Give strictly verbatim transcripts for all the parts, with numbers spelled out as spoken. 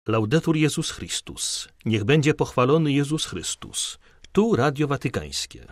Laudetur Jezus Chrystus. Niech będzie pochwalony Jezus Chrystus. Tu Radio Watykańskie.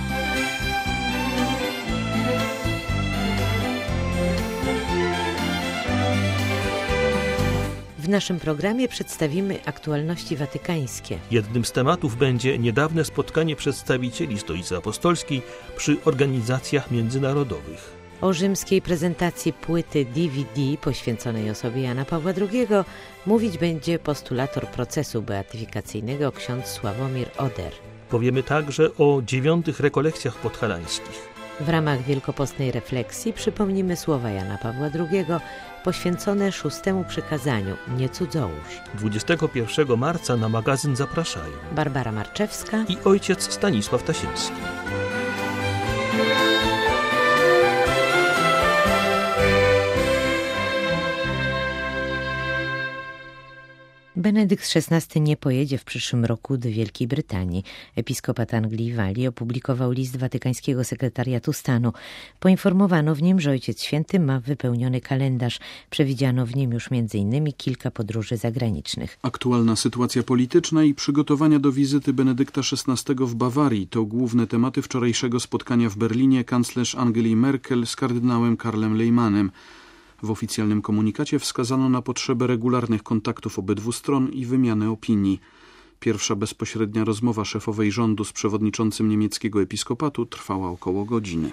W naszym programie przedstawimy aktualności watykańskie. Jednym z tematów będzie niedawne spotkanie przedstawicieli Stolicy Apostolskiej przy organizacjach międzynarodowych. O rzymskiej prezentacji płyty D V D poświęconej osobie Jana Pawła drugiego mówić będzie postulator procesu beatyfikacyjnego ksiądz Sławomir Oder. Powiemy także o dziewiątych rekolekcjach podhalańskich. W ramach wielkopostnej refleksji przypomnimy słowa Jana Pawła drugiego poświęcone szóstemu przykazaniu nie cudzołóż. dwudziestego pierwszego marca na magazyn zapraszają Barbara Marczewska i ojciec Stanisław Tasiński. Benedykt szesnasty nie pojedzie w przyszłym roku do Wielkiej Brytanii. Episkopat Anglii i Walii opublikował list Watykańskiego Sekretariatu Stanu. Poinformowano w nim, że Ojciec Święty ma wypełniony kalendarz. Przewidziano w nim już między innymi kilka podróży zagranicznych. Aktualna sytuacja polityczna i przygotowania do wizyty Benedykta szesnastego w Bawarii to główne tematy wczorajszego spotkania w Berlinie kanclerz Angeli Merkel z kardynałem Karlem Lehmannem. W oficjalnym komunikacie wskazano na potrzebę regularnych kontaktów obydwu stron i wymiany opinii. Pierwsza bezpośrednia rozmowa szefowej rządu z przewodniczącym niemieckiego episkopatu trwała około godziny.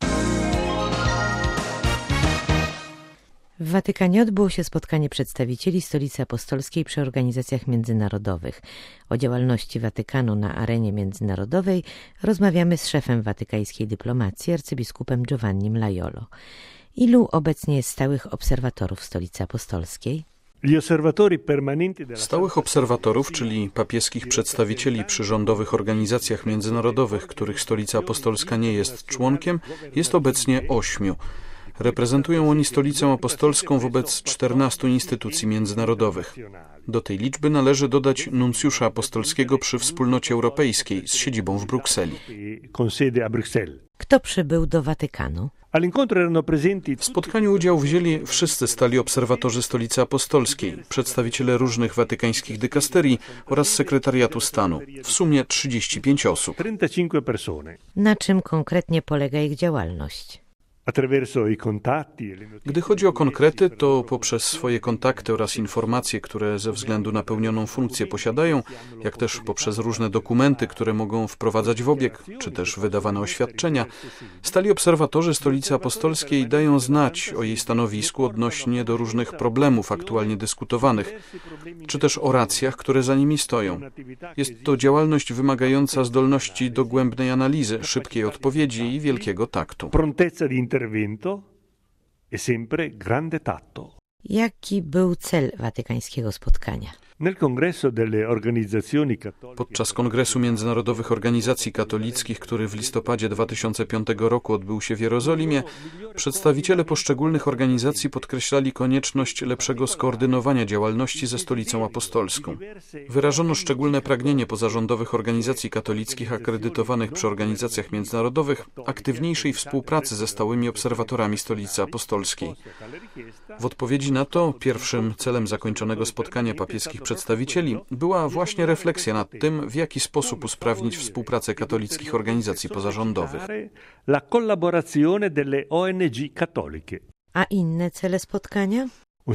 W Watykanie odbyło się spotkanie przedstawicieli Stolicy Apostolskiej przy organizacjach międzynarodowych. O działalności Watykanu na arenie międzynarodowej rozmawiamy z szefem watykańskiej dyplomacji, arcybiskupem Giovannim Laiolo. Ilu obecnie jest stałych obserwatorów w Stolicy Apostolskiej? Stałych obserwatorów, czyli papieskich przedstawicieli przy rządowych organizacjach międzynarodowych, których Stolica Apostolska nie jest członkiem, jest obecnie ośmiu. Reprezentują oni Stolicę Apostolską wobec czternastu instytucji międzynarodowych. Do tej liczby należy dodać nuncjusza apostolskiego przy Wspólnocie Europejskiej z siedzibą w Brukseli. Kto przybył do Watykanu? W spotkaniu udział wzięli wszyscy stali obserwatorzy Stolicy Apostolskiej, przedstawiciele różnych watykańskich dykasterii oraz sekretariatu stanu. W sumie trzydzieści pięć osób. Na czym konkretnie polega ich działalność? Gdy chodzi o konkrety, to poprzez swoje kontakty oraz informacje, które ze względu na pełnioną funkcję posiadają, jak też poprzez różne dokumenty, które mogą wprowadzać w obieg, czy też wydawane oświadczenia, stali obserwatorzy Stolicy Apostolskiej dają znać o jej stanowisku odnośnie do różnych problemów aktualnie dyskutowanych, czy też o racjach, które za nimi stoją. Jest to działalność wymagająca zdolności dogłębnej analizy, szybkiej odpowiedzi i wielkiego taktu. Intervento e sempre grande tatto. Jaki był cel watykańskiego spotkania? Podczas Kongresu Międzynarodowych Organizacji Katolickich, który w listopadzie dwa tysiące piątego roku odbył się w Jerozolimie, przedstawiciele poszczególnych organizacji podkreślali konieczność lepszego skoordynowania działalności ze Stolicą Apostolską. Wyrażono szczególne pragnienie pozarządowych organizacji katolickich akredytowanych przy organizacjach międzynarodowych aktywniejszej współpracy ze stałymi obserwatorami Stolicy Apostolskiej. W odpowiedzi na to pierwszym celem zakończonego spotkania papieskich przedstawicieli była właśnie refleksja nad tym, w jaki sposób usprawnić współpracę katolickich organizacji pozarządowych. A inne cele spotkania?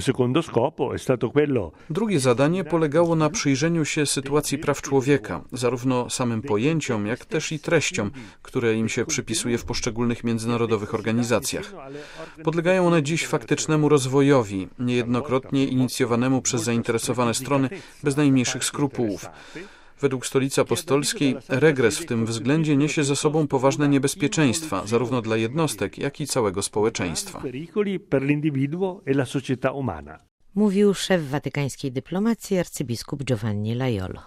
Drugie zadanie polegało na przyjrzeniu się sytuacji praw człowieka, zarówno samym pojęciom, jak też i treściom, które im się przypisuje w poszczególnych międzynarodowych organizacjach. Podlegają one dziś faktycznemu rozwojowi, niejednokrotnie inicjowanemu przez zainteresowane strony bez najmniejszych skrupułów. Według Stolicy Apostolskiej regres w tym względzie niesie ze sobą poważne niebezpieczeństwa, zarówno dla jednostek, jak i całego społeczeństwa. Mówił szef watykańskiej dyplomacji arcybiskup Giovanni Laiolo.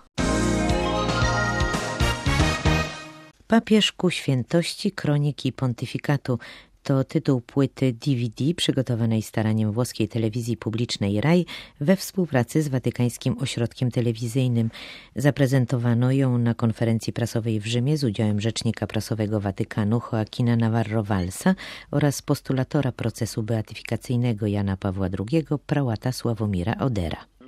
Papież ku świętości, kroniki pontyfikatu. To tytuł płyty D V D przygotowanej staraniem włoskiej telewizji publicznej R A I we współpracy z Watykańskim Ośrodkiem Telewizyjnym. Zaprezentowano ją na konferencji prasowej w Rzymie z udziałem rzecznika prasowego Watykanu Joaquina Navarro Valsa oraz postulatora procesu beatyfikacyjnego Jana Pawła drugiego, prałata Sławomira Odera.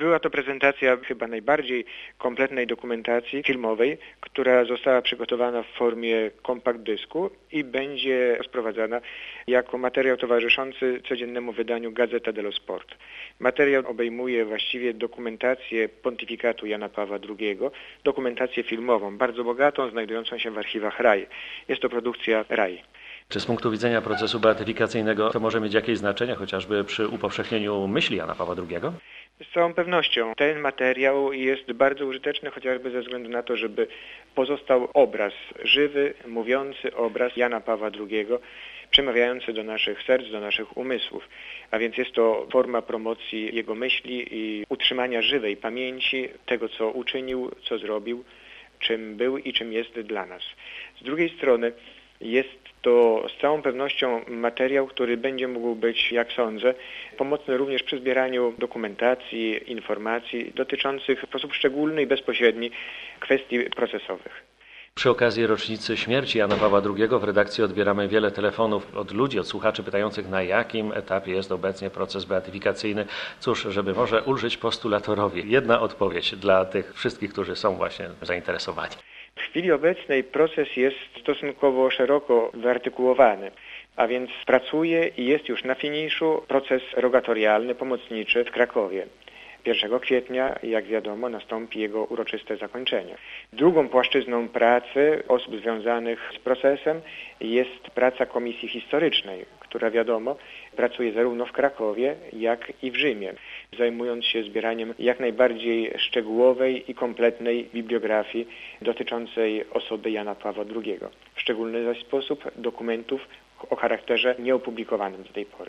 Była to prezentacja chyba najbardziej kompletnej dokumentacji filmowej, która została przygotowana w formie kompakt dysku i będzie rozprowadzana jako materiał towarzyszący codziennemu wydaniu Gazzetta dello Sport. Materiał obejmuje właściwie dokumentację pontyfikatu Jana Pawła drugiego, dokumentację filmową, bardzo bogatą, znajdującą się w archiwach R A I. Jest to produkcja R A I. Czy z punktu widzenia procesu beatyfikacyjnego to może mieć jakieś znaczenie, chociażby przy upowszechnieniu myśli Jana Pawła drugiego? Z całą pewnością ten materiał jest bardzo użyteczny, chociażby ze względu na to, żeby pozostał obraz, żywy, mówiący obraz Jana Pawła drugiego, przemawiający do naszych serc, do naszych umysłów. A więc jest to forma promocji jego myśli i utrzymania żywej pamięci tego, co uczynił, co zrobił, czym był i czym jest dla nas. Z drugiej strony jest to z całą pewnością materiał, który będzie mógł być, jak sądzę, pomocny również przy zbieraniu dokumentacji, informacji dotyczących w sposób szczególny i bezpośredni kwestii procesowych. Przy okazji rocznicy śmierci Jana Pawła drugiego w redakcji odbieramy wiele telefonów od ludzi, od słuchaczy pytających, na jakim etapie jest obecnie proces beatyfikacyjny. Cóż, żeby może ulżyć postulatorowi. Jedna odpowiedź dla tych wszystkich, którzy są właśnie zainteresowani. W chwili obecnej proces jest stosunkowo szeroko wyartykułowany, a więc pracuje i jest już na finiszu proces rogatorialny, pomocniczy w Krakowie. pierwszego kwietnia, jak wiadomo, nastąpi jego uroczyste zakończenie. Drugą płaszczyzną pracy osób związanych z procesem jest praca Komisji Historycznej, która, wiadomo, pracuje zarówno w Krakowie, jak i w Rzymie, zajmując się zbieraniem jak najbardziej szczegółowej i kompletnej bibliografii dotyczącej osoby Jana Pawła drugiego. W szczególny zaś sposób dokumentów o charakterze nieopublikowanym do tej pory.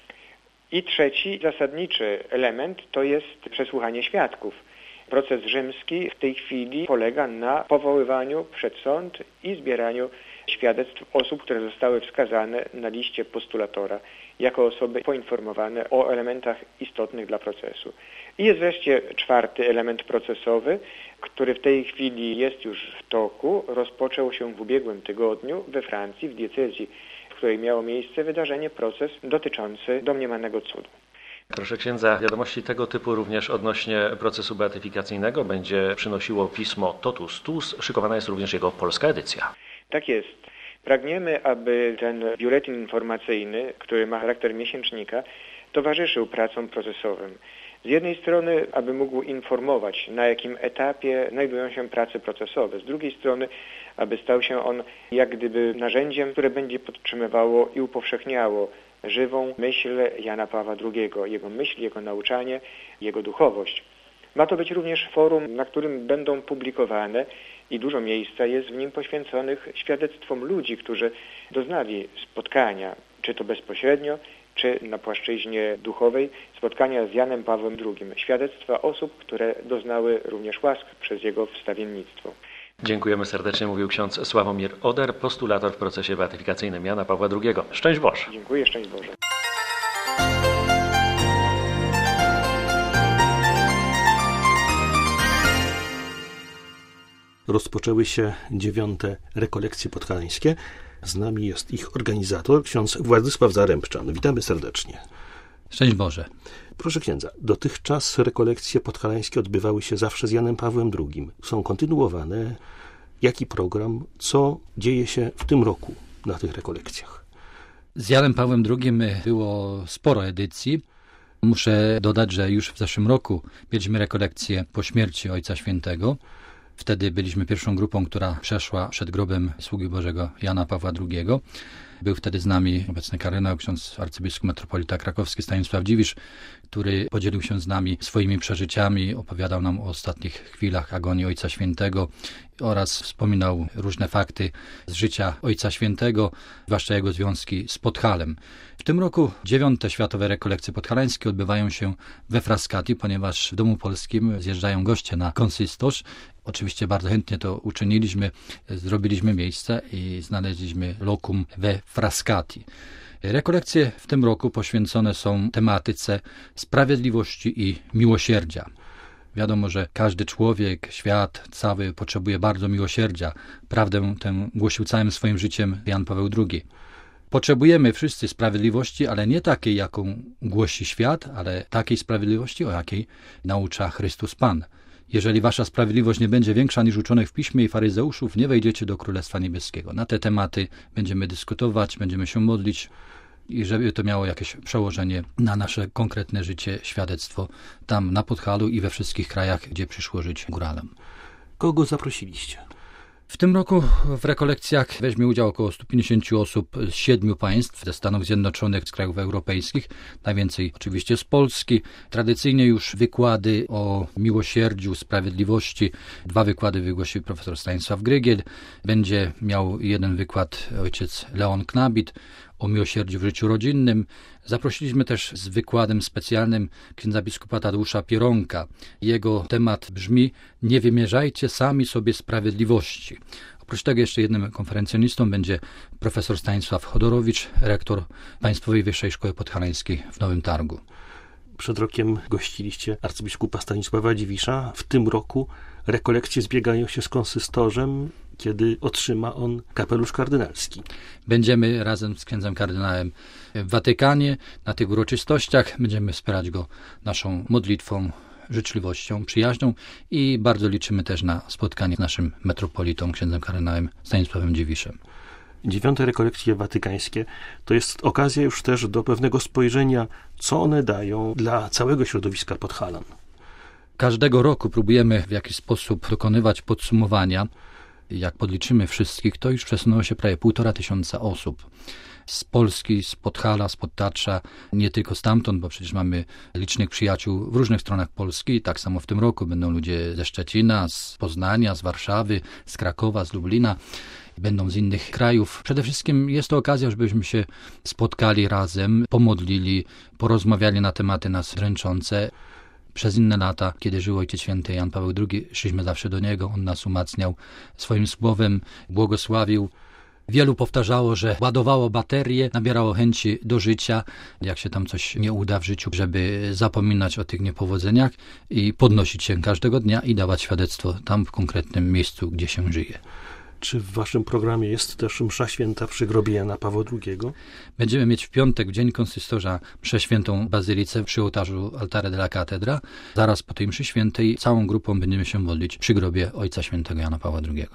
I trzeci zasadniczy element to jest przesłuchanie świadków. Proces rzymski w tej chwili polega na powoływaniu przed sąd i zbieraniu świadectw osób, które zostały wskazane na liście postulatora jako osoby poinformowane o elementach istotnych dla procesu. I jest wreszcie czwarty element procesowy, który w tej chwili jest już w toku. Rozpoczął się w ubiegłym tygodniu we Francji, w diecezji, w której miało miejsce wydarzenie, proces dotyczący domniemanego cudu. Proszę księdza, wiadomości tego typu również odnośnie procesu beatyfikacyjnego będzie przynosiło pismo Totus Tuus. Szykowana jest również jego polska edycja. Tak jest. Pragniemy, aby ten biuletyn informacyjny, który ma charakter miesięcznika, towarzyszył pracom procesowym. Z jednej strony, aby mógł informować, na jakim etapie znajdują się prace procesowe. Z drugiej strony, aby stał się on jak gdyby narzędziem, które będzie podtrzymywało i upowszechniało żywą myśl Jana Pawła drugiego, jego myśl, jego nauczanie, jego duchowość. Ma to być również forum, na którym będą publikowane i dużo miejsca jest w nim poświęconych świadectwom ludzi, którzy doznali spotkania, czy to bezpośrednio, czy na płaszczyźnie duchowej, spotkania z Janem Pawłem drugim. Świadectwa osób, które doznały również łask przez jego wstawiennictwo. Dziękujemy serdecznie, mówił ksiądz Sławomir Oder, postulator w procesie beatyfikacyjnym Jana Pawła drugiego. Szczęść Boże. Dziękuję, szczęść Boże. Rozpoczęły się dziewiąte rekolekcje podhalańskie. Z nami jest ich organizator, ksiądz Władysław Zarębczan. Witamy serdecznie. Szczęść Boże. Proszę księdza, dotychczas rekolekcje podhalańskie odbywały się zawsze z Janem Pawłem drugim. Są kontynuowane. Jaki program, co dzieje się w tym roku na tych rekolekcjach? Z Janem Pawłem drugim było sporo edycji. Muszę dodać, że już w zeszłym roku mieliśmy rekolekcję po śmierci Ojca Świętego. Wtedy byliśmy pierwszą grupą, która przeszła przed grobem sługi Bożego Jana Pawła drugiego. Był wtedy z nami obecny kardynał, ksiądz arcybiskup metropolita krakowski Stanisław Dziwisz, który podzielił się z nami swoimi przeżyciami, opowiadał nam o ostatnich chwilach agonii Ojca Świętego oraz wspominał różne fakty z życia Ojca Świętego, zwłaszcza jego związki z Podhalem. W tym roku dziewiąte światowe rekolekcje podhalańskie odbywają się we Frascati, ponieważ w Domu Polskim zjeżdżają goście na konsystosz. Oczywiście bardzo chętnie to uczyniliśmy, zrobiliśmy miejsce i znaleźliśmy lokum we Frascati. Rekolekcje w tym roku poświęcone są tematyce sprawiedliwości i miłosierdzia. Wiadomo, że każdy człowiek, świat cały potrzebuje bardzo miłosierdzia. Prawdę tę głosił całym swoim życiem Jan Paweł drugi. Potrzebujemy wszyscy sprawiedliwości, ale nie takiej, jaką głosi świat, ale takiej sprawiedliwości, o jakiej naucza Chrystus Pan. Jeżeli wasza sprawiedliwość nie będzie większa niż uczonych w piśmie i faryzeuszów, nie wejdziecie do Królestwa Niebieskiego. Na te tematy będziemy dyskutować, będziemy się modlić i żeby to miało jakieś przełożenie na nasze konkretne życie, świadectwo tam na Podhalu i we wszystkich krajach, gdzie przyszło żyć góralom. Kogo zaprosiliście? W tym roku w rekolekcjach weźmie udział około sto pięćdziesiąt osób z siedmiu państw, ze Stanów Zjednoczonych, z krajów europejskich, najwięcej oczywiście z Polski. Tradycyjnie już wykłady o miłosierdziu, sprawiedliwości. Dwa wykłady wygłosi profesor Stanisław Grygiel. Będzie miał jeden wykład ojciec Leon Knabit o miłosierdziu w życiu rodzinnym. Zaprosiliśmy też z wykładem specjalnym księdza biskupa Tadeusza Pieronka. Jego temat brzmi: nie wymierzajcie sami sobie sprawiedliwości. Oprócz tego jeszcze jednym konferencjonistą będzie profesor Stanisław Chodorowicz, rektor Państwowej Wyższej Szkoły Podhalańskiej w Nowym Targu. Przed rokiem gościliście arcybiskupa Stanisława Dziwisza. W tym roku rekolekcje zbiegają się z konsystorzem, kiedy otrzyma on kapelusz kardynalski. Będziemy razem z księdzem kardynałem w Watykanie. Na tych uroczystościach będziemy wspierać go naszą modlitwą, życzliwością, przyjaźnią i bardzo liczymy też na spotkanie z naszym metropolitą, księdzem kardynałem Stanisławem Dziwiszem. Dziewiąte rekolekcje watykańskie to jest okazja już też do pewnego spojrzenia, co one dają dla całego środowiska Podhalan. Każdego roku próbujemy w jakiś sposób dokonywać podsumowania. Jak podliczymy wszystkich, to już przesunęło się prawie półtora tysiąca osób. Z Polski, z Podhala, z Podtatrza, nie tylko stamtąd, bo przecież mamy licznych przyjaciół w różnych stronach Polski. Tak samo w tym roku będą ludzie ze Szczecina, z Poznania, z Warszawy, z Krakowa, z Lublina. Będą z innych krajów. Przede wszystkim jest to okazja, żebyśmy się spotkali razem, pomodlili, porozmawiali na tematy nas dręczące. Przez inne lata, kiedy żył Ojciec Święty Jan Paweł drugi, szliśmy zawsze do niego, on nas umacniał swoim słowem, błogosławił. Wielu powtarzało, że ładowało baterie, nabierało chęci do życia, jak się tam coś nie uda w życiu, żeby zapominać o tych niepowodzeniach i podnosić się każdego dnia i dawać świadectwo tam w konkretnym miejscu, gdzie się żyje. Czy w waszym programie jest też msza święta przy grobie Jana Pawła drugiego? Będziemy mieć w piątek, w dzień konsystorza, mszę świętą w Bazylice przy ołtarzu Altare della Cattedra. Zaraz po tej mszy świętej całą grupą będziemy się modlić przy grobie Ojca Świętego Jana Pawła drugiego.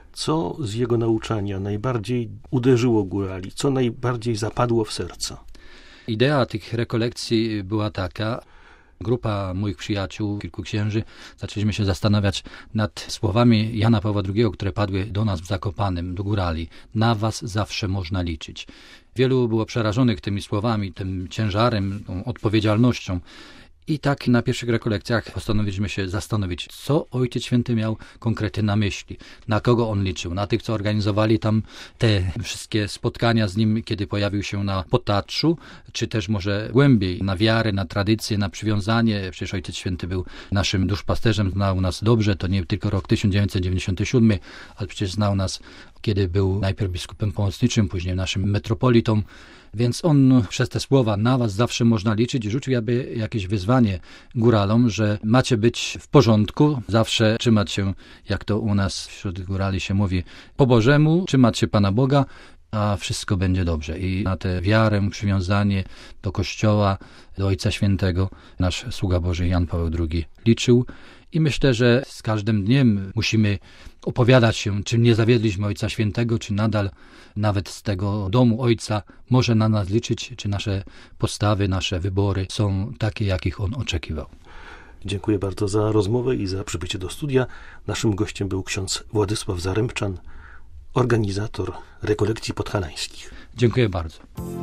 Co z jego nauczania najbardziej uderzyło górali? Co najbardziej zapadło w serca? Idea tych rekolekcji była taka. Grupa moich przyjaciół, kilku księży, zaczęliśmy się zastanawiać nad słowami Jana Pawła drugiego, które padły do nas w Zakopanem, do górali. Na was zawsze można liczyć. Wielu było przerażonych tymi słowami, tym ciężarem, tą odpowiedzialnością. I tak na pierwszych rekolekcjach postanowiliśmy się zastanowić, co Ojciec Święty miał konkretnie na myśli, na kogo on liczył, na tych, co organizowali tam te wszystkie spotkania z nim, kiedy pojawił się na Podtatrzu, czy też może głębiej, na wiarę, na tradycję, na przywiązanie. Przecież Ojciec Święty był naszym duszpasterzem, znał nas dobrze, to nie tylko rok tysiąc dziewięćset dziewięćdziesiąty siódmy, ale przecież znał nas, kiedy był najpierw biskupem pomocniczym, później naszym metropolitą. Więc on przez te słowa na was zawsze można liczyć rzucił jakby jakieś wyzwanie góralom, że macie być w porządku, zawsze trzymać się, jak to u nas wśród górali się mówi, po Bożemu, trzymać się Pana Boga, a wszystko będzie dobrze. I na tę wiarę, przywiązanie do Kościoła, do Ojca Świętego nasz sługa Boży Jan Paweł drugi liczył. I myślę, że z każdym dniem musimy opowiadać się, czy nie zawiedliśmy Ojca Świętego, czy nadal nawet z tego domu Ojca może na nas liczyć, czy nasze postawy, nasze wybory są takie, jakich On oczekiwał. Dziękuję bardzo za rozmowę i za przybycie do studia. Naszym gościem był ksiądz Władysław Zarębczan, organizator rekolekcji podhalańskich. Dziękuję bardzo.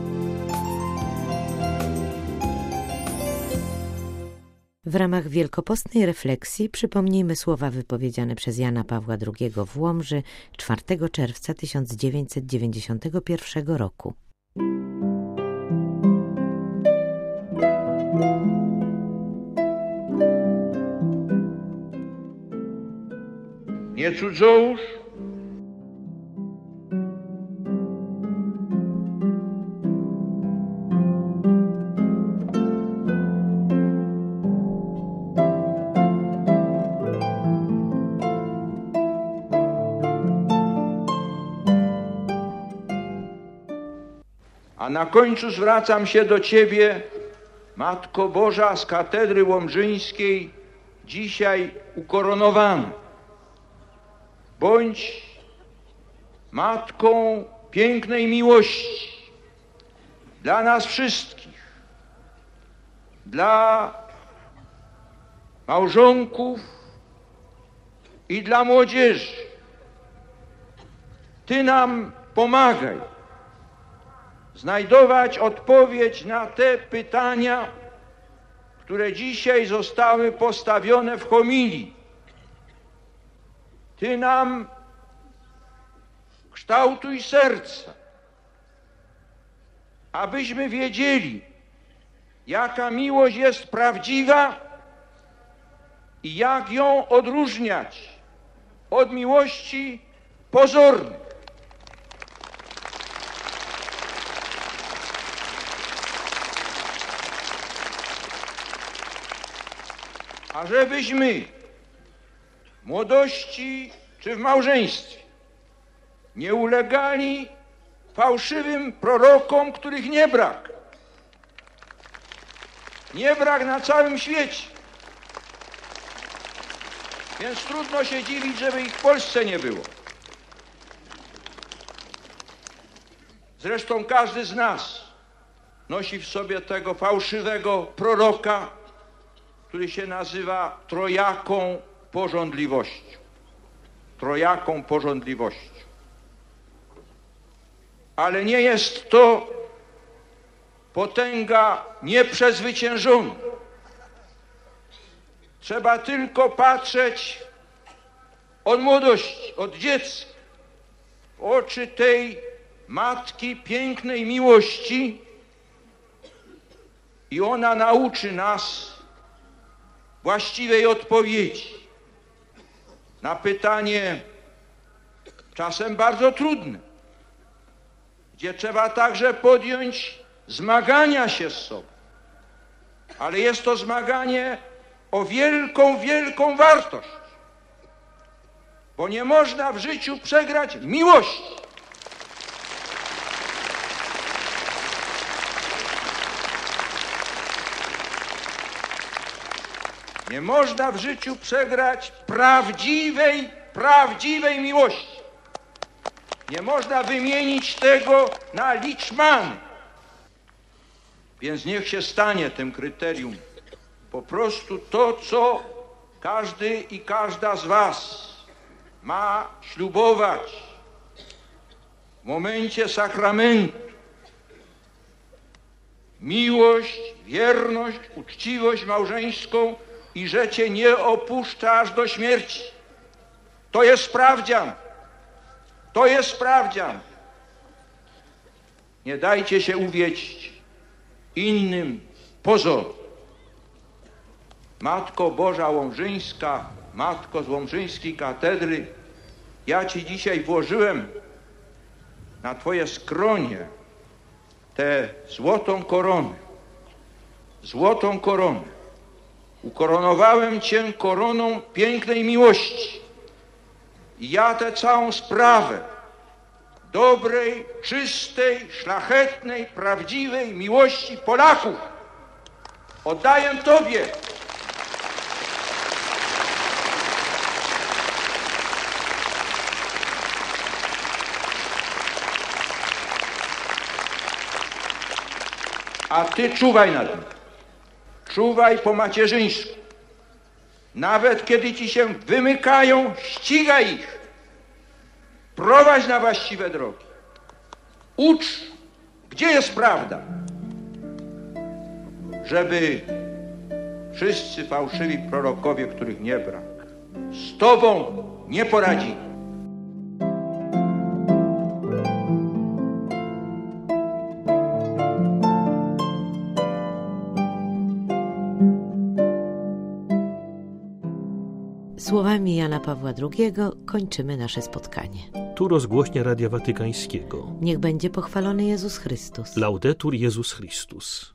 W ramach wielkopostnej refleksji przypomnijmy słowa wypowiedziane przez Jana Pawła drugiego w Łomży czwartego czerwca tysiąc dziewięćset dziewięćdziesiątego pierwszego roku. Nie cudzołóż A na końcu zwracam się do Ciebie, Matko Boża z katedry łomżyńskiej, dzisiaj ukoronowana. Bądź Matką pięknej miłości dla nas wszystkich, dla małżonków i dla młodzieży. Ty nam pomagaj znajdować odpowiedź na te pytania, które dzisiaj zostały postawione w homilii. Ty nam kształtuj serca, abyśmy wiedzieli, jaka miłość jest prawdziwa i jak ją odróżniać od miłości pozornej. A żebyśmy w młodości czy w małżeństwie nie ulegali fałszywym prorokom, których nie brak. Nie brak na całym świecie. Więc trudno się dziwić, żeby ich w Polsce nie było. Zresztą każdy z nas nosi w sobie tego fałszywego proroka, który się nazywa trojaką pożądliwością. Trojaką pożądliwością. Ale nie jest to potęga nieprzezwyciężona. Trzeba tylko patrzeć od młodości, od dziecka, w oczy tej matki pięknej miłości i ona nauczy nas właściwej odpowiedzi na pytanie czasem bardzo trudne, gdzie trzeba także podjąć zmagania się z sobą. Ale jest to zmaganie o wielką, wielką wartość, bo nie można w życiu przegrać miłości. Nie można w życiu przegrać prawdziwej, prawdziwej miłości. Nie można wymienić tego na liczmany. Więc niech się stanie tym kryterium po prostu to, co każdy i każda z was ma ślubować w momencie sakramentu. Miłość, wierność, uczciwość małżeńską i że cię nie opuszcza aż do śmierci. To jest sprawdzian. To jest sprawdzian. Nie dajcie się uwieść innym pozorom. Matko Boża Łomżyńska, Matko z Łomżyńskiej katedry, ja ci dzisiaj włożyłem na twoje skronie tę złotą koronę. Złotą koronę. Ukoronowałem cię koroną pięknej miłości. I ja tę całą sprawę dobrej, czystej, szlachetnej, prawdziwej miłości Polaków oddaję tobie. A ty czuwaj nad nim. Czuwaj po macierzyńsku. Nawet kiedy ci się wymykają, ścigaj ich. Prowadź na właściwe drogi. Ucz, gdzie jest prawda. Żeby wszyscy fałszywi prorokowie, których nie brak, z tobą nie poradzili. Słowami Jana Pawła drugiego kończymy nasze spotkanie. Tu rozgłośnia Radia Watykańskiego. Niech będzie pochwalony Jezus Chrystus. Laudetur Jezus Chrystus.